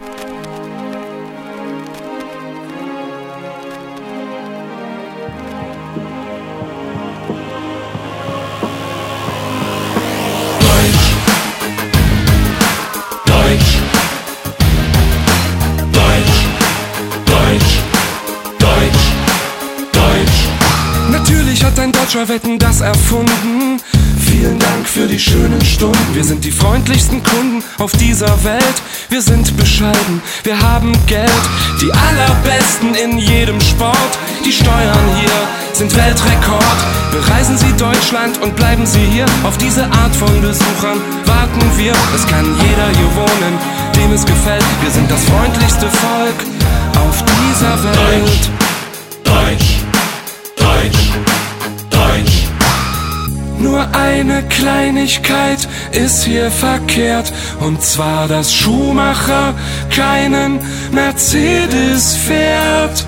Natürlich hat ein Deutscher Wetten das erfunden. Vielen Dank für die schönen Stunden. Wir sind die freundlichsten Kunden auf dieser Welt. Wir sind bescheiden, wir haben Geld. Die allerbesten in jedem Sport. Die Steuern hier sind Weltrekord. Bereisen Sie Deutschland und bleiben Sie hier. Auf diese Art von Besuchern warten wir. Es kann jeder hier wohnen, dem es gefällt. Wir sind das freundlichste Volk auf dieser Welt. Deutsch, Deutsch, Deutsch. Nur eine Kleinigkeit ist hier verkehrt, und zwar, dass Schumacher keinen Mercedes fährt.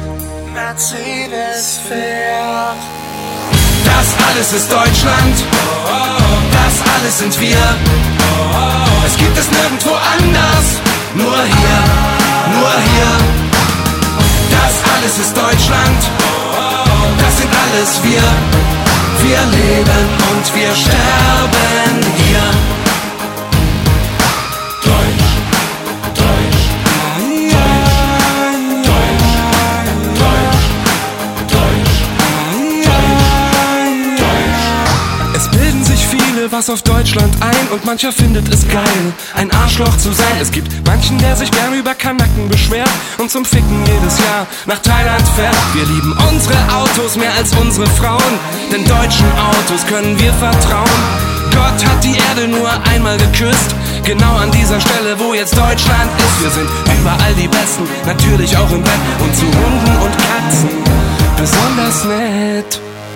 Das alles ist Deutschland, das alles sind wir. Es gibt es nirgendwo anders, nur hier, nur hier. Das alles ist Deutschland, das sind alles wir. Wir leben und wir sterben hier. Deutsch, Deutsch, Deutsch, Deutsch, Deutsch, Deutsch. Es bilden sich viele was auf Deutschland ein, und mancher findet es geil, ein Arschloch zu sein. Es gibt manchen, der sich gern über Kanaken beschwert und zum Ficken jedes Jahr nach Thailand fährt. Wir lieben unsere Autos mehr als unsere Frauen, denn deutschen Autos können wir vertrauen. Gott hat die Erde nur einmal geküsst, genau an dieser Stelle, wo jetzt Deutschland ist. Wir sind überall die Besten, natürlich auch im Bett und zu Hunden und Katzen besonders nett.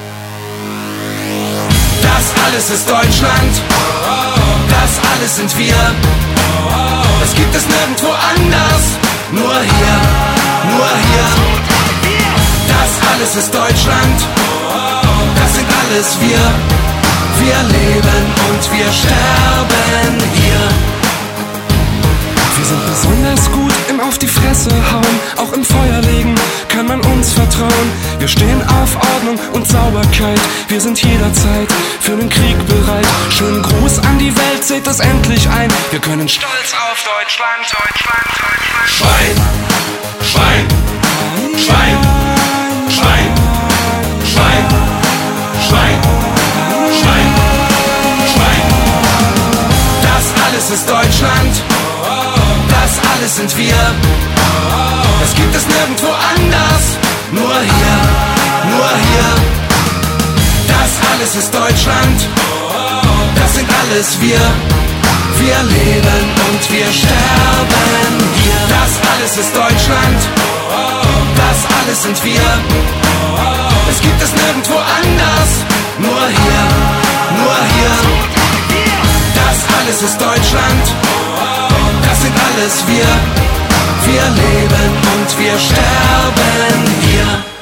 Das alles ist Deutschland, das alles sind wir. Es gibt es nirgendwo anders, nur hier, nur hier. Das alles ist Deutschland, das sind alles wir. Wir leben und wir sterben hier. Wir sind besonders gut im Auf die Fresse hauen, auch im Feuer legen kann man uns vertrauen. Wir stehen auf Ordnung und Sauberkeit, wir sind jederzeit für den Krieg bereit. Schönen Gruß an die Welt, seht es endlich ein, wir können stolz auf Deutschland, Deutschland, Deutschland. Schwein, Schwein, Schwein, Schwein, Schwein, Schwein, Schwein, Schwein. Das alles ist Deutschland, das alles sind wir. Es gibt es nirgendwo anders, nur hier, nur hier. Das alles ist Deutschland, das sind alles wir. Wir leben und wir sterben hier. Das alles ist Deutschland, das alles sind wir. Es gibt es nirgendwo anders, nur hier, nur hier. Das alles ist Deutschland, das sind alles wir. Wir leben und wir sterben hier.